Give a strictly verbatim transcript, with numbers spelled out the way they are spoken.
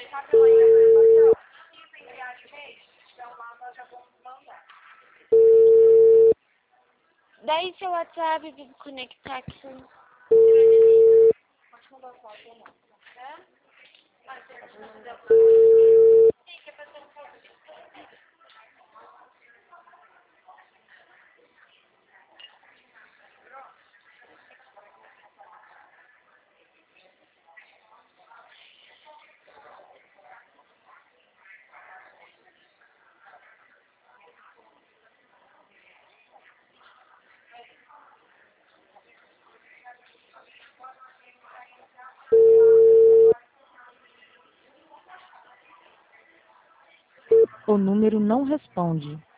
Daí seu WhatsApp pra conectar aqui. O número não responde.